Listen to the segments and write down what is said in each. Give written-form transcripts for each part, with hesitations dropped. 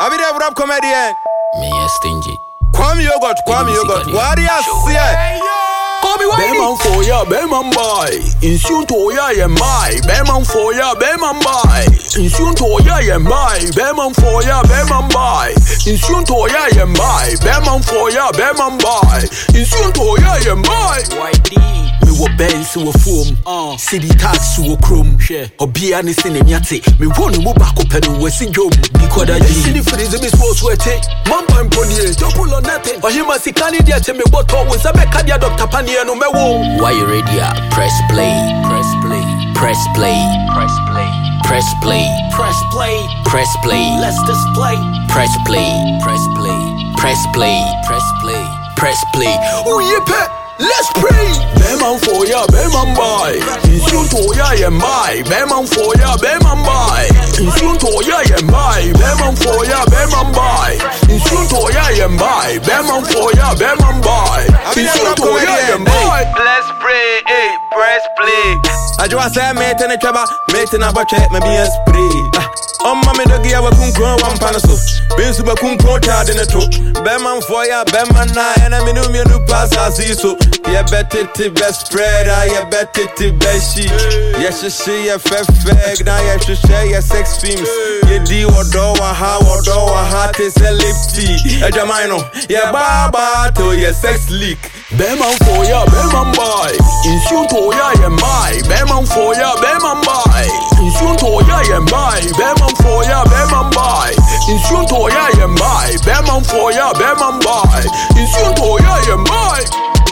I be there rap comedian. Me a stingy. Kwame yogurt. What do you say? Call me Beman for ya, Beman boy. Insun to ya and my Beman for ya, Beman boy. Insun to ya and my Beman for ya, Beman boy. Insun to ya and my Beman for ya, Beman boy. Insun to ya and my YD. Me wo Benz wo foam, city tax wo chrome. Obia ni sine nyate. Me wonu mo bako penu we si jom. Nikoda ji. City freeze me so sweaty. Man pan pony, double on nothing. Ohima sikani dia te me boto we sabe kadia Dr. Pani anu me wo. Why you ready? Press play. Press play. Press play. Press play. Press play. Press play. Press play. Let's display. Press play. Press play. Press play. Press play. Press play. Oh yeah, pet. Let's pray. Beman for ya, Beman boy. Insun to ya and my Beman for ya, Beman boy. Insun to ya and my Beman for ya, Beman boy. Insun to ya and my Beman for ya, Beman boy. Insun to ya and my. Let's pray, press play. I just say mate in the trouble, mate in a bucket, maybe a spray. Mammy doggy, I will come one panaso. Been super cool, child in a truck. Beman for ya, Beman, and I mean, you pass as so. Yeah, bet it to best spread, I bet it to best sheet. Yes, you see a fair fag, now you should share your sex films. You do or do a how or do a heart is a lip tea. A Jamino, yeah, baba to your sex leak. Beman for ya, Beman boy. Insun to ya and my Beman for ya, Beman boy. Insun to ya and my Beman for ya, Beman boy. Insun to ya and my Beman for ya, Beman boy. Insun to ya and my.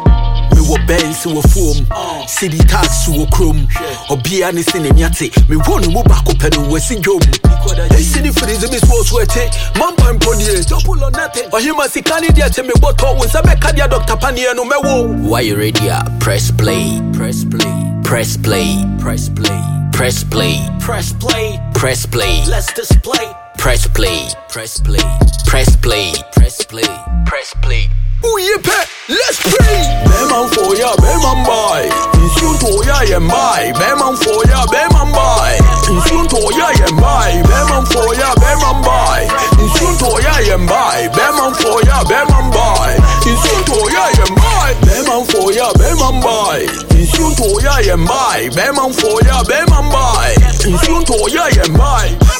Me wo Benz wo foam, city tax wo chrome. Obia ni sine nyate. Me wonu mo bako penu we si jom. Hey city freeze me so sweaty. Man pan pony, double on nothing. Ohima sikani dia te me boto we sabe kadia Dr. Pani anu me wo. Why you ready? Press play. Press play. Press play. Press play. Press play. Press play. Press play. Let's display. Press play. Press play. Press play. Press play. Press play. Oh yeah, pet. Let's pray. Beman for ya, Beman boy. Insun to ya and my Beman for ya, Beman boy. Insun to ya and my Beman for ya, Beman boy. Insun to ya and my Beman for ya, Beman boy. Insun to ya and my Beman for ya, Beman boy. Insun to ya and my Beman for ya, Beman boy. Insun to ya and my